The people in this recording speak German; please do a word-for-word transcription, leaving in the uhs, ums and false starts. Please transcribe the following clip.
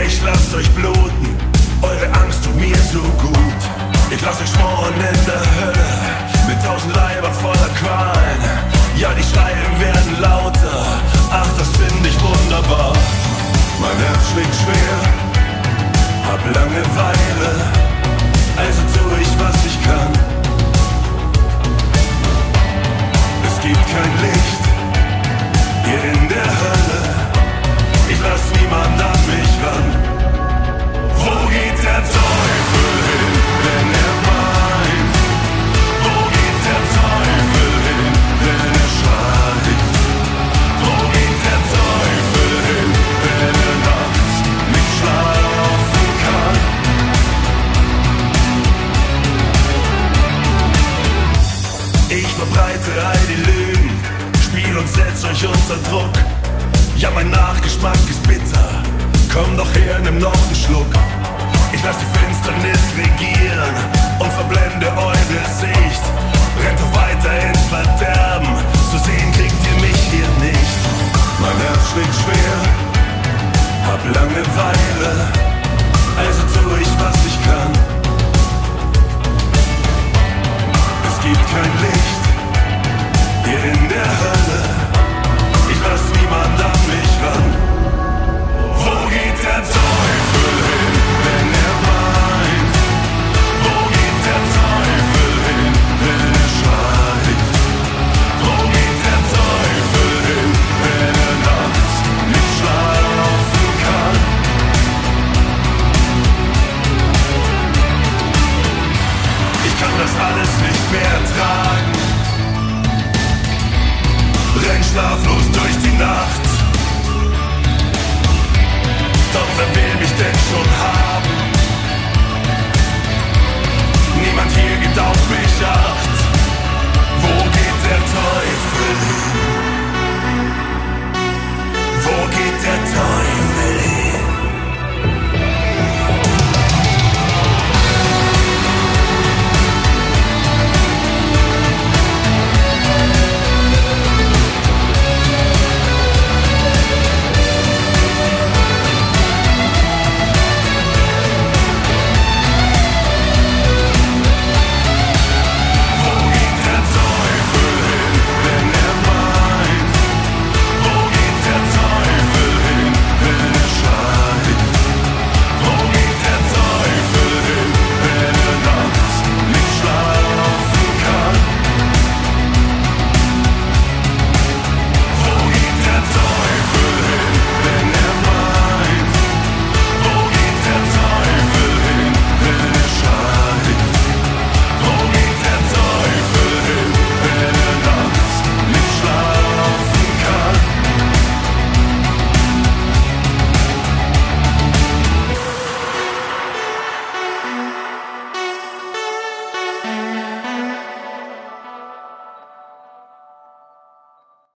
Ich lasst euch bluten, eure Angst tut mir so gut. Ich lass euch schmoren in der Hölle, mit tausend Leibern voller Qualen. Ja, die Schreien werden lauter, ach, das find ich wunderbar. Mein Herz schlägt schwer, hab Langeweile, also tu ich, was ich kann. Es gibt kein Licht hier in der Hölle, ich lass niemand an mich ran. Wo geht der Teufel hin, wenn er weint? Wo geht der Teufel hin, wenn er schreit? Wo geht der Teufel hin, wenn er nachts nicht schlafen kann? Ich verbreite all die Lügen, spiel und setz euch unter Druck. Ja, mein Nachgeschmack ist bitter, komm doch her, nimm noch einen Schluck. Ich lass die Finsternis regieren und verblende eure Sicht. Rennt doch weiter ins Verderben, zu sehen kriegt ihr mich hier nicht. Mein Herz schlägt schwer, hab Langeweile,